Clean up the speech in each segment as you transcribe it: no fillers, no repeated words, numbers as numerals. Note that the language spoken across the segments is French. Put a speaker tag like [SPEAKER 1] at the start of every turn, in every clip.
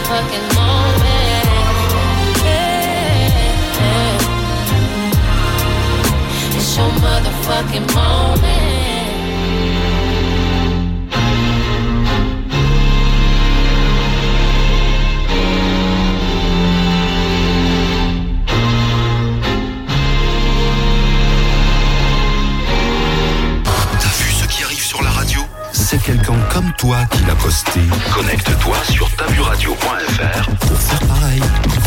[SPEAKER 1] motherfucking moment. Yeah. It's your motherfucking moment.
[SPEAKER 2] C'est quelqu'un comme toi qui l'a posté. Connecte-toi sur tavuradio.fr pour faire pareil.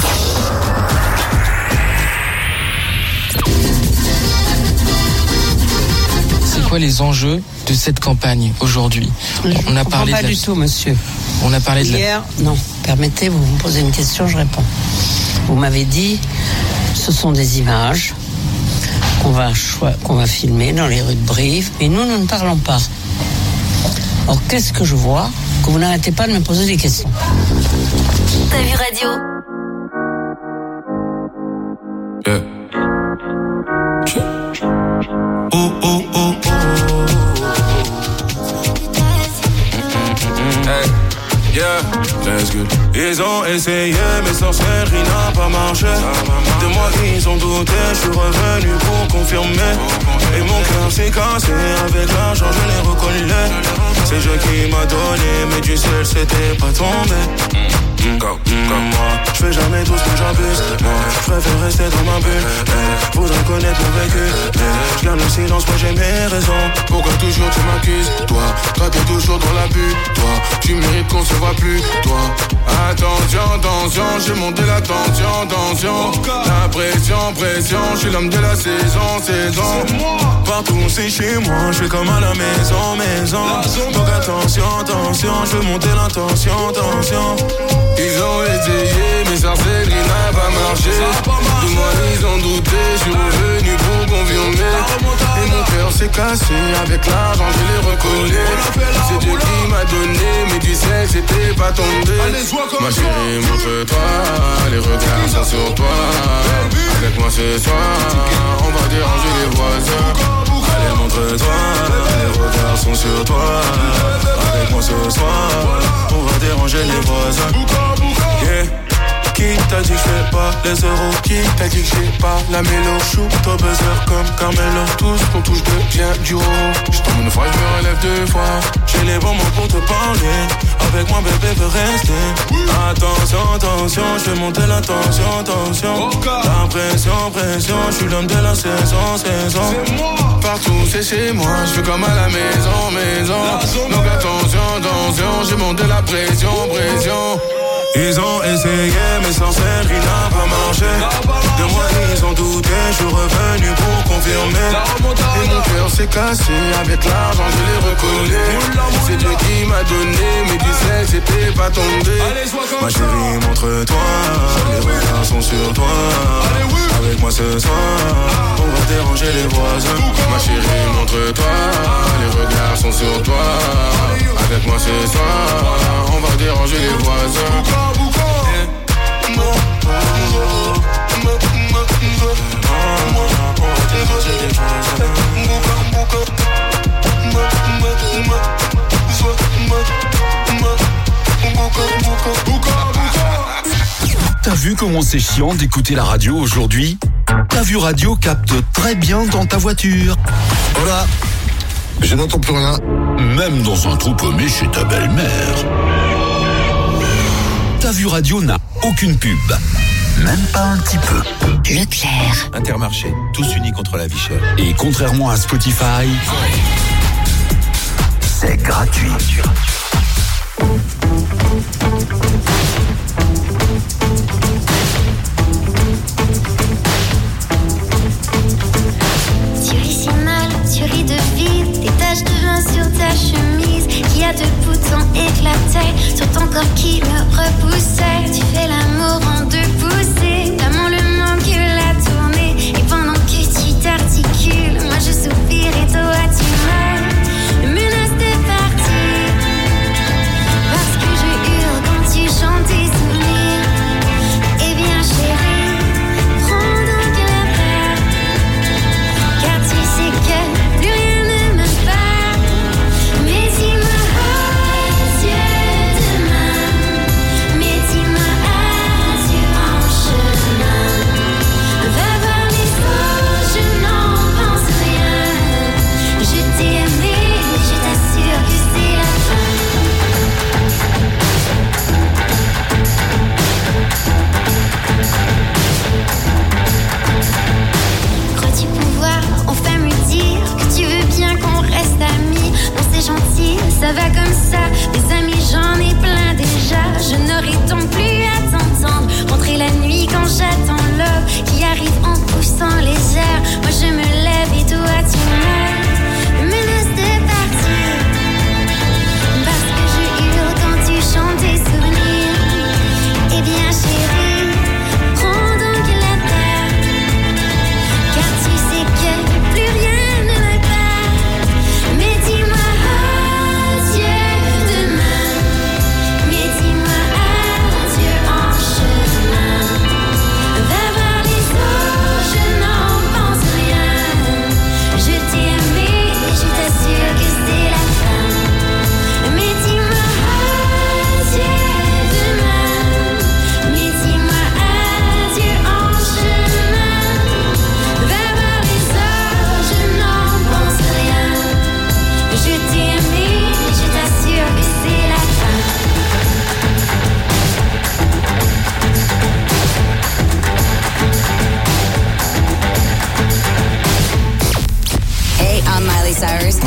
[SPEAKER 3] C'est quoi les enjeux de cette campagne aujourd'hui?
[SPEAKER 4] On a parlé pas du tout, monsieur.
[SPEAKER 3] On a parlé
[SPEAKER 4] hier. Non, permettez, vous me posez une question, je réponds. Vous m'avez dit, ce sont des images qu'on va filmer dans les rues de Brive, mais nous ne parlons pas. Or, qu'est-ce que je vois? Que vous n'arrêtez pas de me poser des questions.
[SPEAKER 5] T'as vu radio?
[SPEAKER 6] Yeah. Oh, oh, oh, oh. Hey, yeah, let's go. Ils ont essayé, mais sorcellerie n'a pas marché. De moi, ils ont douté, je suis revenu pour confirmer. Et mon cœur s'est cassé, avec l'argent, je l'ai reconnu. C'est Dieu qui m'a donné, mais du ciel c'était pas tombé. Comme moi, je fais jamais tout ce que j'abuse. Moi, je préfère rester dans ma bulle. Faudrait connaître mon vécu. Je garde le silence, moi j'ai mes raisons. Pourquoi toujours tu m'accuses? Toi t'es toujours dans la bulle. Toi, tu mérites qu'on se voit plus. Toi, attention, j'ai monté la tension. La pression, je suis l'homme de la saison. Partout c'est chez moi, je suis comme à la maison. Donc attention, je veux monter l'intention. Ils ont essayé, mais sorcellerie n'a pas marché. De moi ils ont douté, je suis revenu pour confirmer. Et mon cœur s'est cassé, avec l'argent je l'ai recollé. C'est Dieu qui m'a donné, mais du ciel c'était pas tombé. Ma chérie, montre-toi, les regards sont sur toi. Avec moi ce soir, on va déranger les voisins. Allez, montre-toi, les regards sont sur toi. Avec moi ce soir, on va déranger les voisins. Yeah. Qui t'a dit que je fais pas les euros? Qui t'a dit que j'ai pas la mélo? Shoot au buzzer comme Carmelo. Tout ce qu'on touche devient du haut. Je tombe une fois, je me relève deux fois. J'ai les bons mots pour te parler. Avec moi bébé veut rester. Attention, je vais monter la tension. La pression, je suis l'homme de la saison. Partout c'est chez moi, je fais comme à la maison. Donc attention, j'ai monté la pression. Ils ont essayé, mais sorcellerie n'a pas marché. De moi ils ont douté, je suis revenu pour confirmer. Et mon cœur s'est cassé, avec l'argent je l'ai recollé. C'est Dieu qui m'a donné, mais du ciel c'était pas tombé. Ma chérie, montre-toi, les regards sont sur toi. Avec moi ce soir, on va déranger les voisins. Ma chérie, montre-toi, les regards sont sur toi. Avec moi ce soir, on va déranger les voisins.
[SPEAKER 2] T'as vu comment c'est chiant d'écouter la radio aujourd'hui? T'as vu radio capte très bien dans ta voiture.
[SPEAKER 7] Voilà, je n'entends plus rien.
[SPEAKER 2] Même dans un trou paumé chez ta belle-mère. T'as vu radio n'a aucune pub. Même pas un petit peu.
[SPEAKER 5] Leclerc.
[SPEAKER 8] Intermarché, tous unis contre la vie chère.
[SPEAKER 2] Et contrairement à Spotify, c'est gratuit.
[SPEAKER 9] Tu ris si mal, tu ris de vide. Des taches de vin sur ta chemise. Qui a deux boutons éclatés sur ton corps qui me repoussait. Tu fais l'amour en deux poussées. L'amant le manque la tournée. Et pendant que tu t'articules, moi je soupire et toi tu meurs. Me menace de partir. Parce que je hurle quand tu chantes tes souvenirs. Eh bien chérie, prends donc la peur. Car tu sais que plus rien ne me bat. Mais dis-moi, oh Dieu demain. Mais dis-moi,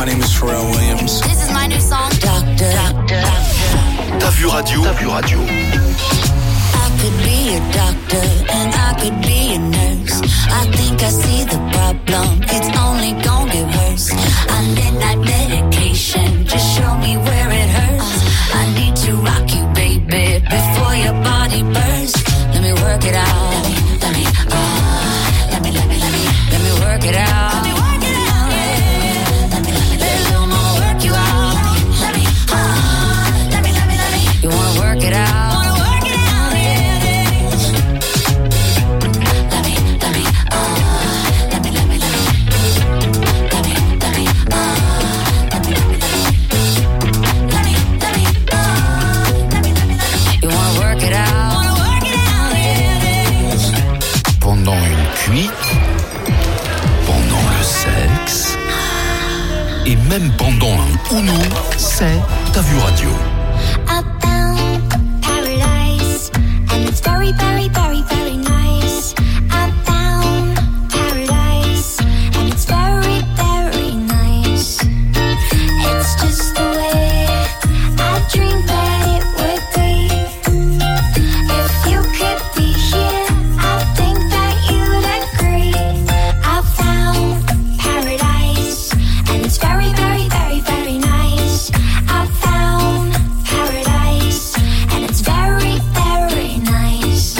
[SPEAKER 6] my name is Pharrell Williams.
[SPEAKER 5] This is my new song, Doctor.
[SPEAKER 2] T'as vu radio? T'as vu radio?
[SPEAKER 5] I could be a doctor and I could be a nurse. I think I see the problem, it's only gonna get worse. I need that medication, just show me where it hurts. I need to rock you, baby, before your body bursts. Let me work it out. Let me work it out. Let me work it out. Let little mama work you out. Let me. You wanna work it out?
[SPEAKER 2] Pendant une cuite, pendant le sexe, et même pendant un Uno, c'est T'as vu radio.
[SPEAKER 9] I found paradise, and it's very, very, very, very nice. I found paradise, and it's very, very nice. It's just the way I dreamed that it would be. If you could be here, I think that you'd agree. I found paradise, and it's very, very, very, very nice. I found paradise, and it's very, very nice.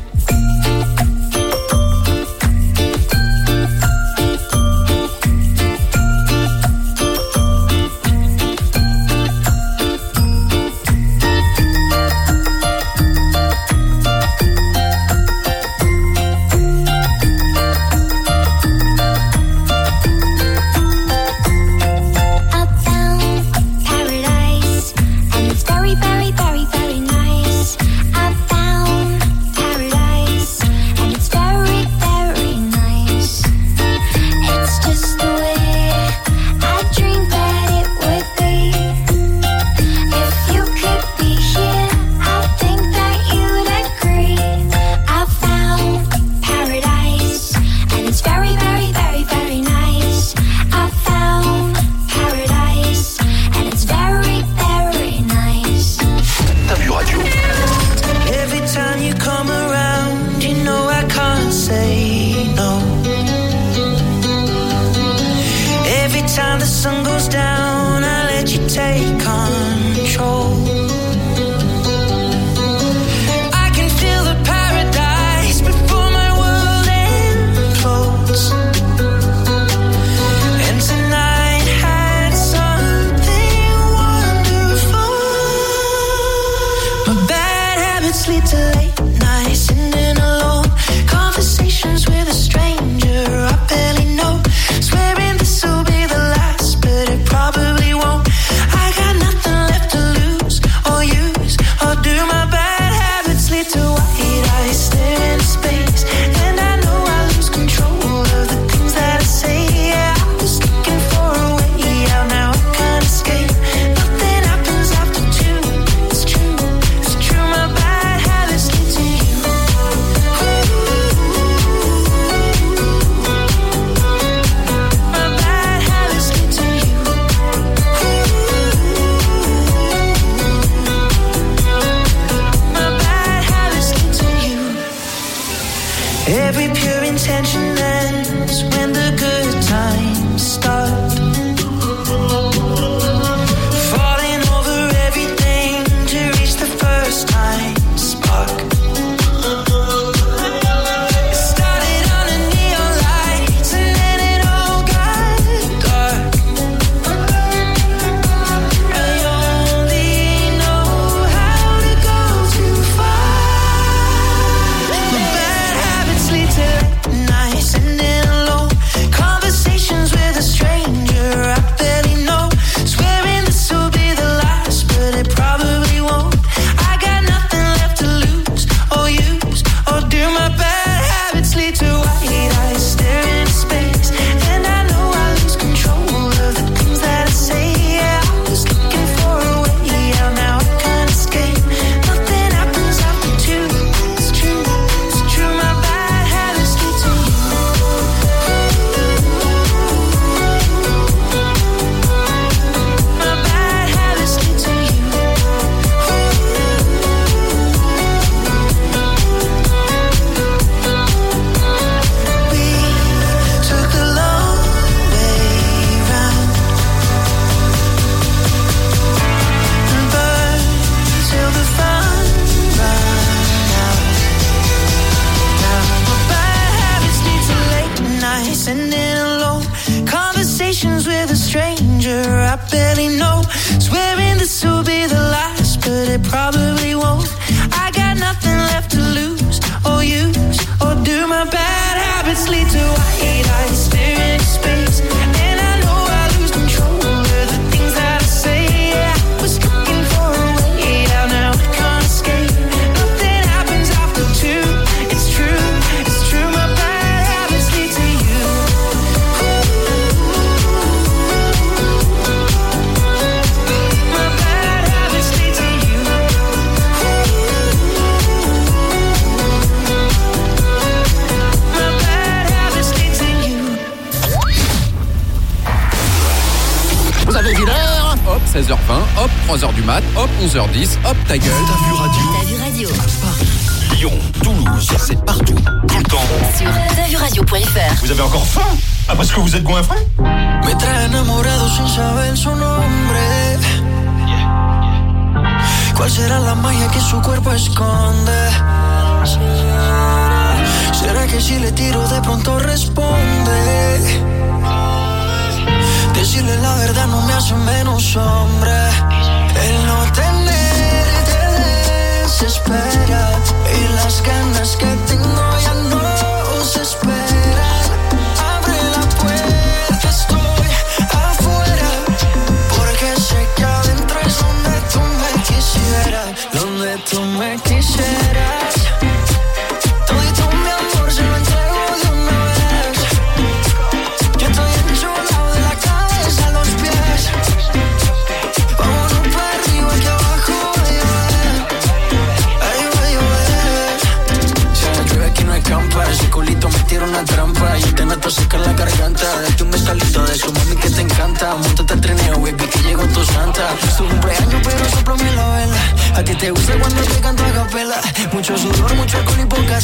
[SPEAKER 9] I found paradise, and it's very, very, very, very nice. I found paradise, and it's very, very nice. It's just the way I dreamed that it would be. If you could be here, I think that you'd agree. I found paradise, and it's very, very, very, very nice. I found paradise, and it's very, very nice.
[SPEAKER 2] T'as vu radio.
[SPEAKER 10] Every time you come around, you know I can't say no. Every time the sun goes down, I let you take control. I can feel the paradise before my world implodes. And tonight had something wonderful. My bad habits lead to late nights, sitting alone. Conversations with a stranger I barely know. Swearing this'll be the last, but it probably won't. I got nothing left to lose or use. Or do my bad habits lead to white eyes stare into space? And I know I lose control of the things that I say. Yeah, I was looking for a way out, now I can't escape. Nothing happens after two. It's true, my bad habits
[SPEAKER 11] 3h du mat, hop, 11h10, hop, ta gueule.
[SPEAKER 2] T'as vu radio. Lyon, Toulouse, c'est partout, tout le temps.
[SPEAKER 12] Sur tavuradio.fr.
[SPEAKER 13] Vous avez encore faim? Ah, parce que vous êtes goinfré?
[SPEAKER 10] Me trae enamorado sin saber su nombre. ¿Cuál será la magia que su cuerpo esconde? ¿Será que si le tiro de pronto responde? Decirle la verdad no me hace menos hombre. El no tenerte desespera y las ganas que tengo ya no se esperan. Abre la puerta, estoy afuera, porque sé que adentro es donde tú me quisieras, donde tú me quisieras. Todo mi amor se lo entrego de una vez. Yo estoy enchulado de la cabeza a los pies. Vámonos para arriba que abajo va a llover. Ahí va a llover. Si la llueve aquí no escampa, ese culito me tira una trampa. Y te meto seca en la garganta. Date un bestalito de su mami que te encanta. Móntate al trineo, baby, que llegó tu santa. Es tu cumpleaños, pero sóplame la vela. A ti te gusta cuando te canto a capela. Mucho sudor, mucho alcohol y poca